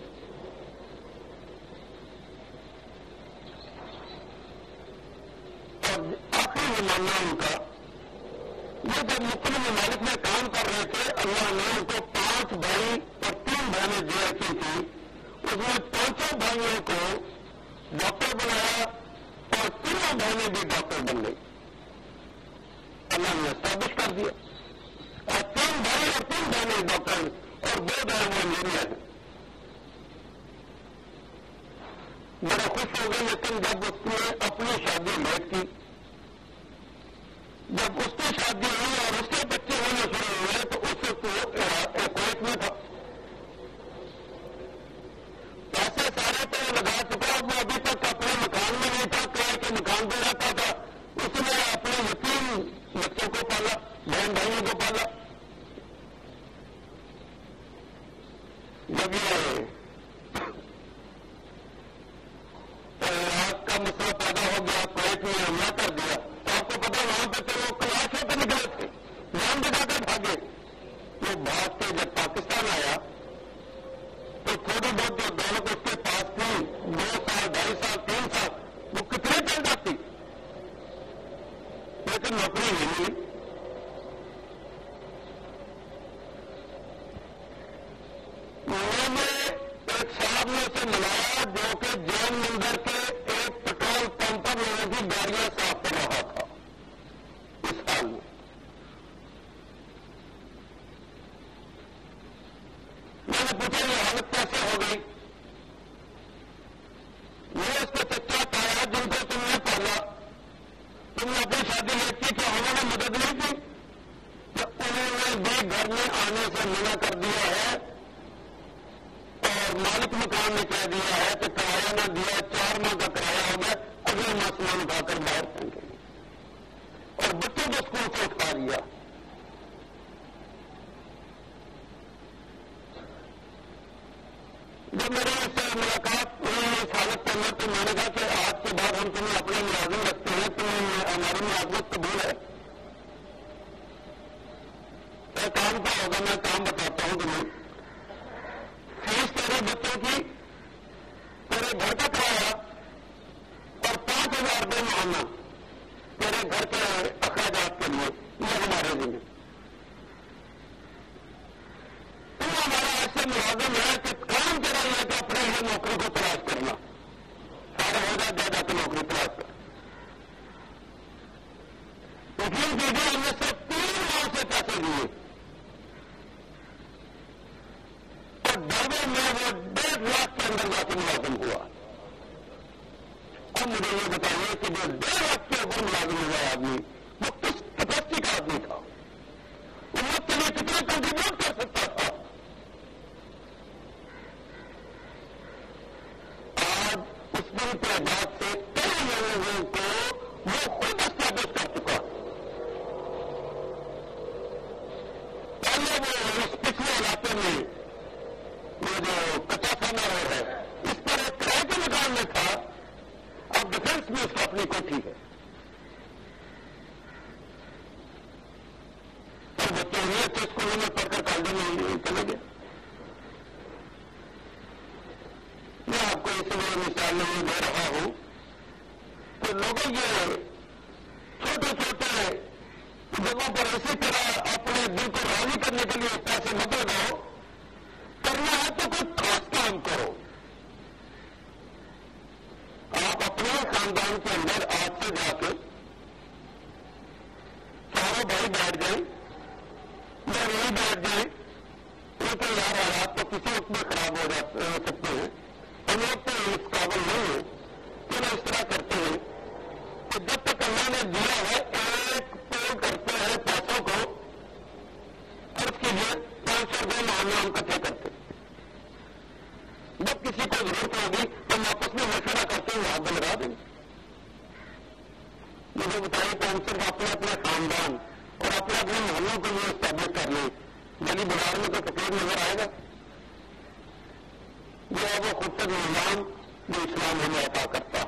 اور آخری زمانہ ان کا یہ جب مختلف ممالک میں کام کر رہے تھے، اللہ نے ان کو 5 بھائی اور 3 بہنیں دے رکھی تھی. اس میں 5 بھائیوں کو ڈاکٹر بنایا اور 3 بہنیں بھی ڈاکٹر بن گئی. اللہ نے اسٹیبلش کر دیا. اور 3 بھائی اور 3 بہنیں ڈاکٹر اور 2 بہنیں انجینئر ہیں. بڑے خوش ہو گئے، لیکن جب اس نے اپنی شادی لیٹ کی، جب اس کی شادی ہوئی اور اس کے بچے ہونے شروع ہوئے تو اس وقت وہ کویت میں تھا. پیسے سارے تو لگا چکا، وہ ابھی تک اپنے مکان میں نہیں تھا، کرائے کے مکان پہ رہتا تھا. اس نے اپنے یتیم بچوں کو پالا، بہن بھائیوں کو پالا. جب یہ عراق کا مسئلہ پیدا ہو گیا، کویت میں حملہ کر دیا، تو آپ کو پتا وہاں پہ تو لوگ کلاشوں پہ نکلے تھے، جان بچا کر بھاگے. وہ بھاگ کے جب پاکستان آیا تو تھوڑی بہت جو دولت اس کے پاس تھی، 2 سال 2.5 سال 3 سال، وہ کتنے چل جاتی، لیکن نوکری نہیں ملی. میں نے ایک صاحب نے اسے ملایا جو کہ جین مندر کے ایک پیٹرول پمپ پر لوگوں کی گاڑیاں صاف کر رہا تھا اس حال میں. میں نے پوچھا یہ حالت کیسے ہو گئی؟ وہ اس کے چچا تایا جن کو تم نے پالا، تم نے اپنی شادی لیٹ کی، کیا انہوں نے مدد نہیں کی؟ کہ انہوں نے بھی گھر میں آنے سے منع کر دیا ہے اور مالک مکان نے کہہ دیا ہے کہ کرایہ نہ دیا، 4 ماہ کا کرایہ ہو گیا، اگلے ماہ سامان اٹھا کر باہر پھینکیں گے. اور بچوں کو اسکول سے اٹھا لیا. جب میری اس سے ملاقات ہوئی اس حالت کے اندر، تو میں نے کہا کہ آج کے بعد ہم تمہیں اپنے ملازم رکھتے ہیں، تمہیں ہماری ملازمت قبول ہے؟ کام کا ہوگا، میں کام بتاتا ہوں تمہیں. فیس تیرے بچوں کی، تیرے گھر کا کرایہ اور 5,000 روپے مہینہ تیرے گھر کے اخراجات کے لیے، یہ ہمارے لیے. تم ہمارا ایسے ملازم ہے کہ کام کرا لیا کہ اپنے لیے نوکری کو تلاش کرنا، سارا ہوگا جا کے نوکری تلاش کر. یقین کیجیے ہم نے صرف 3 ماہ سے پیسے دیے اور ڈربے میں وہ 1.5 لاکھ کے اندر جا کے ملازم ہوا. اب مجھے یہ بتائیے کہ جو 1.5 لاکھ کے اوپر ملازم ہوا آدمی وہ کس کیپیسٹی کا آدمی تھا؟ امت کے لیے کتنا کنٹریبیوٹ کر سکتا تھا؟ آج اس دن کے بعد سے کئی لوگوں کو وہ خود اسٹیبلش کر چکا. پہلے وہ اس پچھلے علاقے میں وہ جو کچا خانہ روڈ ہے اس پر ایک کرائے کے مکان میں تھا، اب ڈیفینس میں اس کی اپنی کوٹھی ہے. اور بچے نہیں اچھے اسکولوں میں پڑھ کر کالجوں میں چلے گئے. میں آپ کو اس لیے مثال نہیں دے رہا ہوں کہ لوگوں یہ چھوٹے چھوٹے جگہوں پر اسی طرح اپنے دل کو راضی کرنے کے لیے پیسے مت لگاؤ. کرنا ہے تو کوئی خاص کام کرو. آپ اپنے خاندان کے اندر آج سے جا کے چاروں بھائی بیٹھ جائیں اللہ نے دیا ہے ایک پول کرتے ہیں پیسوں کو اور اس کے لیے 500 روپئے مہینہ ہم اکٹھے کرتے ہیں. جب کسی کو ضرورت ہوگی ہم آپس میں مشورہ کرتے ہیں وہاں پہ لگا دیں گے. مجھے بتائیے کہ ہم صرف اپنے اپنے خاندان اور اپنے اپنے محلوں کو یہ اسٹیبلش کر لیں گلی بازار میں تو تقریر نظر آئے گا. یہ ہے وہ خود تک نظام جو اسلام ہمیں عطا کرتا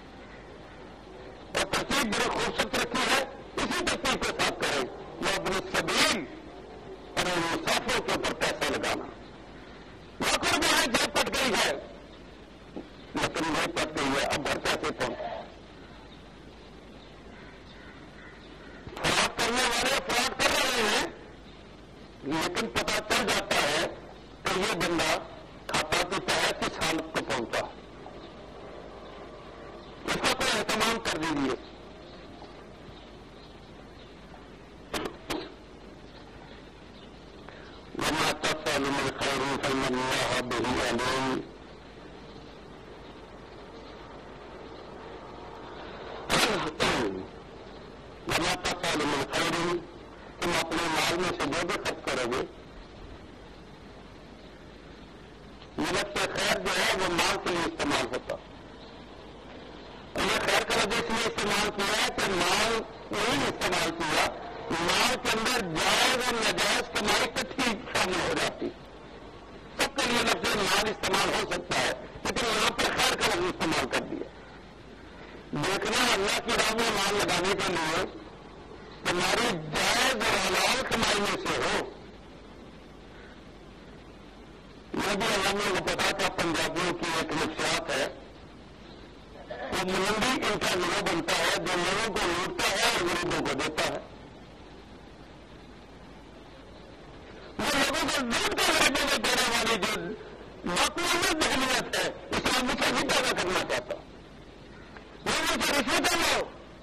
اور ترتیب بڑی خوبصورت رکھی ہے. اسی ترتیب کے ساتھ کریں وہ اپنے سبیل اور مسافروں کے اوپر پیسہ لگانا. لاکھوں روپئے جیب پٹ گئی ہے لیکن جیب پٹ گئی ہے اب گھر پیسے پہنچ. فراڈ کرنے والے فراڈ کر رہے ہیں لیکن پتہ چل جاتا ہے کہ یہ بندہ کھاتا پیتا ہے کس حالت کو پہنچا. اس کا کوئی اہتمام کر دیجیے. وما تفعلوا من خير فإن الله به عليم. وما تفعلوا من خير تم اپنے مال میں سے جو بھی خرچ کرو گے. ملک سے خیر جو ہے وہ مال کے لیے استعمال ہوتا. اور یہ خیر کا لفظ اس لیے استعمال کیا ہے کہ مال نہیں استعمال کیا. مال کے اندر جائز اور ناجائز کمائی کٹھی شامل ہو جاتی. سب کے لیے لفظ مال استعمال ہو سکتا ہے لیکن یہاں پر خیر کا لفظ استعمال کر دیا. دیکھنا اللہ کی راہ میں مال لگانے کے لیے تمہاری جائز اور حلال کمائی میں سے ہو. میں بھی علامہ کو پتا تھا پنجابیوں کی ایک نفسیات ہے. وہ ملنڈی ان کا گروہ بنتا ہے جو لوگوں کو لوٹتا ہے اور غریبوں کو دیتا ہے. وہ لوگوں کو لوٹ کر غریبوں کو دینے والی جو مقبول ذہنیت ہے اسلام اسے بھی پیدا کرنا چاہتا. لوگوں سے رشوتیں لو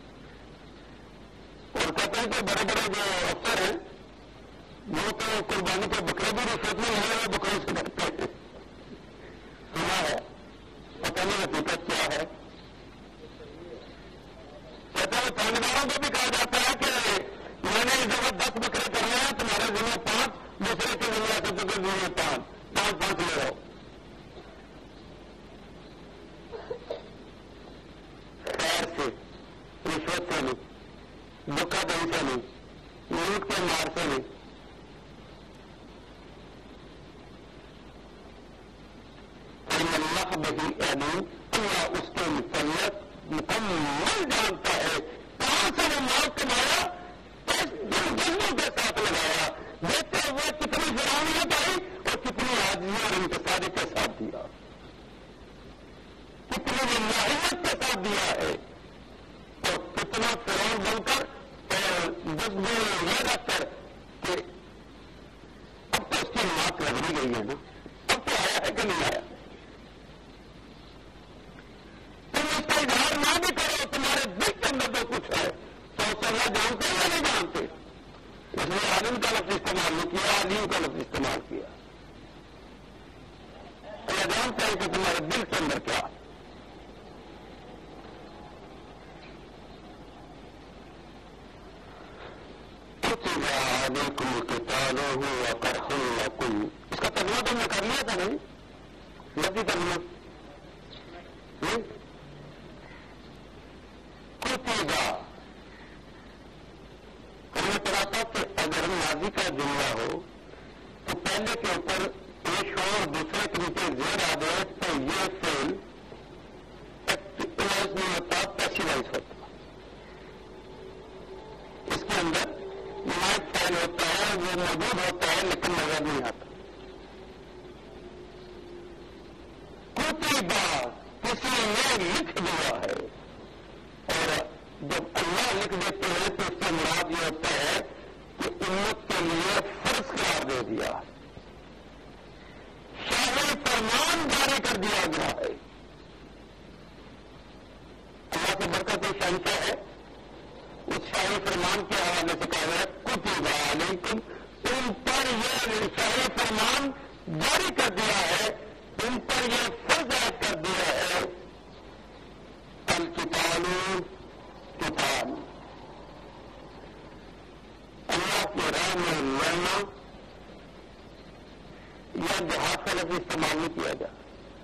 اور کہتے ہیں کہ بڑے بڑے جو افسر ہیں وہ تو قربانی کے بکرے بھی رشوت میں لے رہے بکرے سے کرتے ہیں. سنا ہے پتہ نہیں حقیقت کیا ہے. کہتے ہیں خاندانوں کو بھی کہا جاتا ہے کہ میں نے اس جگہ 10 بکرے کرنے ہیں تمہارے ذمہ 5 دوسرے کے ذمہ سے تو ذمہ 5 لے رہو. خیر سے رشوت سے نہیں دھوکہ دہی سے نہیں لوٹ کے مار سے نہیں. اللہ بہی علیم اللہ اس کے متعلق مکمل جانتا ہے. کہاں سے وہ مال کمایا جنوں کے ساتھ لگایا دیتے ہوئے کتنی فرامت آئی اور کتنی عاجزی اور انتصاری کے ساتھ دیا کتنی ملاحت کے ساتھ دیا ہے اور کتنا فرعون بن کر جذبے یہ رکھ کر کہ اب تو اس کی مات لگ بھی گئی ہے نا. اب تو آیا ہے کہ نہیں آیا. تم اس کا اظہار نہ بھی کرو تمہارے دل کے اندر جو کچھ ہے تو اس اللہ جانتے یا نہیں جانتے. اس نے عالم کا لفظ استعمال نہیں کیا علیم کا لفظ استعمال کیا. اللہ جانتا ہے کہ تمہارے دل کے اندر کیا. اس کا ترجمہ تم نے کر لیا تھا نہیں لفظی ترجمہ کتبہ. ہم نے پڑھا تھا کہ اگر ماضی کا جملہ ہو تو پہلے کے اوپر پیش ہو اور دوسرے کے نیچے زیر آ جائے تو یہ فعل ایکٹیوائز نہیں ہوتا پیسیوائز ہوتا. اس کے اندر نمائش فعل ہوتا ہے وہ موجود ہوتا ہے لیکن نظر نہیں آتا. کتبہ کسی نے لکھ دیا ہے اور جب اللہ لکھ دیتے ہیں تو اس سے مراد یہ ہوتا ہے کہ امت کے لیے فرض قرار دے دیا ہے. شاہی فرمان جاری کر دیا گیا ہے. اللہ کی برکت شہنشاہ ہے. اس شاہی فرمان کے حوالے سے کہا گیا کتب علیکم تم پر یہ شاہی فرمان جاری کر دیا ہے تم پر یہ فرض عائد کر دیا ہے القتال قتال، اللہ کی راہ میں لڑنا یا جہاد کا لفظ استعمال نہیں کیا جا.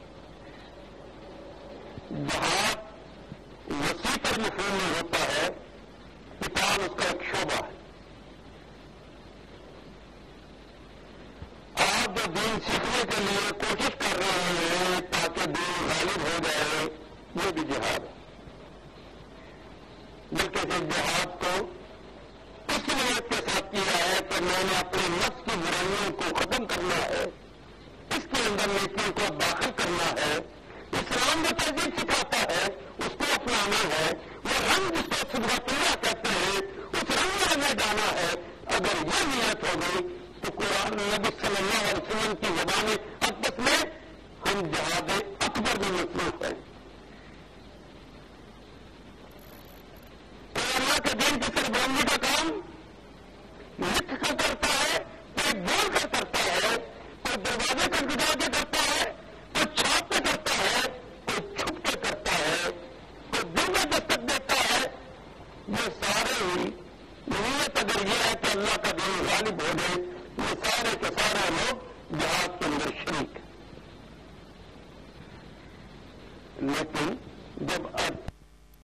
جہاد وسیع پر مفہوم میں ہوتا ہے، قتال اس کا ایک شعبہ ہے. آپ جو دین سیکھنے کے لیے کوشش کر رہے ہیں تاکہ دین غالب ہو جائے، یہ بھی جہاد ہے. بلکہ اس جہاد کو اس نیت کے ساتھ کیا ہے کہ میں نے اپنے نفس کی برائیوں کو ختم کرنا ہے، اس کے اندر نیکیوں کو داخل کرنا ہے. اسلام جو تہذیب سکھاتا ہے اس کو اپنانا ہے. وہ رنگ جس کو صبح اللہ کہتے ہیں اس رنگ میں جانا ہے. اگر یہ نیت ہو گئی تو قرآن نبی صلی اللہ علیہ وسلم کی زبان اقدس میں ہم جہاد اکبر میں مصروف ہیں. اللہ کے دین کی سربراہی کا کام لکھ کر کرتا ہے، کوئی بول کر کرتا ہے، کوئی دروازے کر گزار کے کرتا ہے، کوئی چھاپ کے کرتا ہے، کوئی چھپ کے کرتا ہے، کوئی دل میں دستک دیتا ہے. یہ سارے ہی نیت اگر یہ ہے کہ اللہ کا دین غالب ہو جائے، یہ سارے کے سارے لوگ